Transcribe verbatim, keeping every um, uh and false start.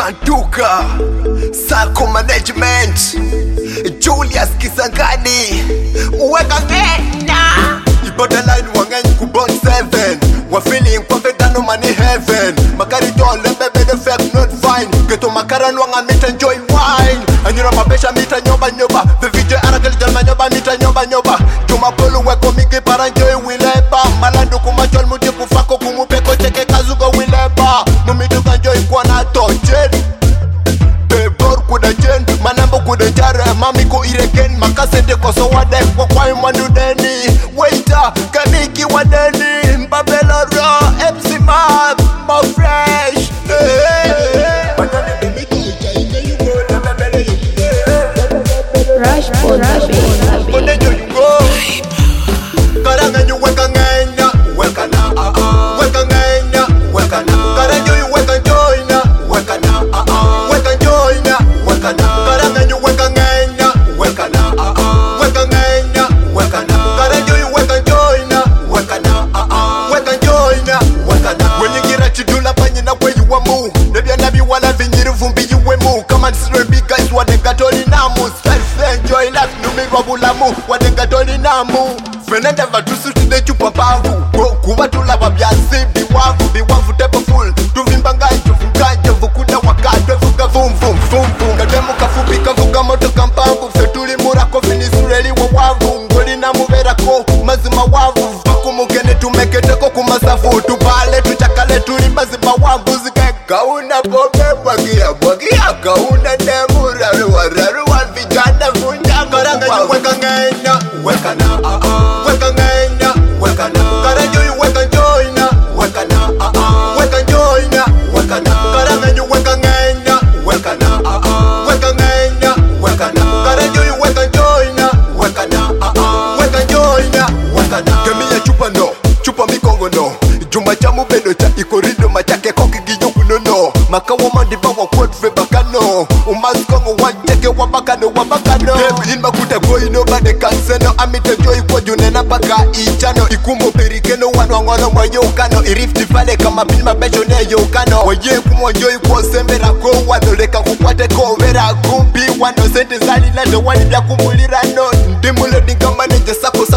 Shantuka Sako Management Julius Kisangani Uweka ngena Ibodeline wangenyi kubon seven Wa feeling perfect and no money heaven Makari tole bebe the fake not fine Geto makara nwanga mita enjoy wine Anyura mapesha mita nyoba nyoba The V J arakeli jalma nyoba mita nyoba nyoba Juma polu weko miki para enjoy wileba Malandu kumachol muti kufako kumupeko cheke kazugo wileba Numiduka enjoy kwa na tocheli Bebor kuda jen Manambo kuda jare Mami ko iregen Makasende koso wade Kwa kwa imandu deni Waiter Kaniki wadeni Mbabela raw M C Mab Mo fresh Rush for the beat. Kone jo you go Karanga nyu weka ngenya Weka na ah ah Weka ngenya Weka na Karanga yu weka joina Weka na ah ah Weka joina Weka na Karanga nyu weka ngenya Weka na ah ah Weka ngenya Weka na Karanga yu weka joina Weka na ah ah Weka joina Weka na Wenyingira chidula panyina where you wamu Nebya nabi wala vinyiri vumbi yuwe mu Come and see big guys wadenga toli namu Self enjoy life numirwa bulamu Wadenga toli namu Fenenda vatusu tude chupa bavu Kuwa tula wabiasi biwavu Biwavu tepo full Tuvimba ngai tufungaje Vukuda wakadwe vuga vum vum vum vum Kademu kafupi kavuga moto kampambu Fetuli murako finisureli wa wavu Ngoli na muverako mazima wavu Vakumugene tumeketeko kumasafu Tupale tuchakale tuli mazima wavu Zike kauna bobe Bwagia bwagia kauna nemu Raruwa raruwa vijana vunja Karanga yu weka ngenya Weka na ah ah Weka ngenya Weka na Karanga yu weka joina Weka na ah ah Weka joina Weka na Karanga yu weka ngenya Weka na ah ah Weka ngenya Weka na Karanga yu weka joina Weka na ah ah Weka joina Weka na Kemi ya chupa no Chupa mikongo no Juma chamu beno cha ikorido machake koki giyo kunono Makawa mandiba wa kwetu bakano Umaskongo wacheke wabakano wabakano In makuta koi no bade kanseno Amite joy kwa junena baka ichano Ikumo perikeno wanwangono mwayokano Irifti vale kama bilma becho ne yokano Waye kumo joy kwa sembera ko Wadoleka kukwate ko vera kumbi Wano sente zali lando wani bla kumulira no Ndimulo dinga maneja sako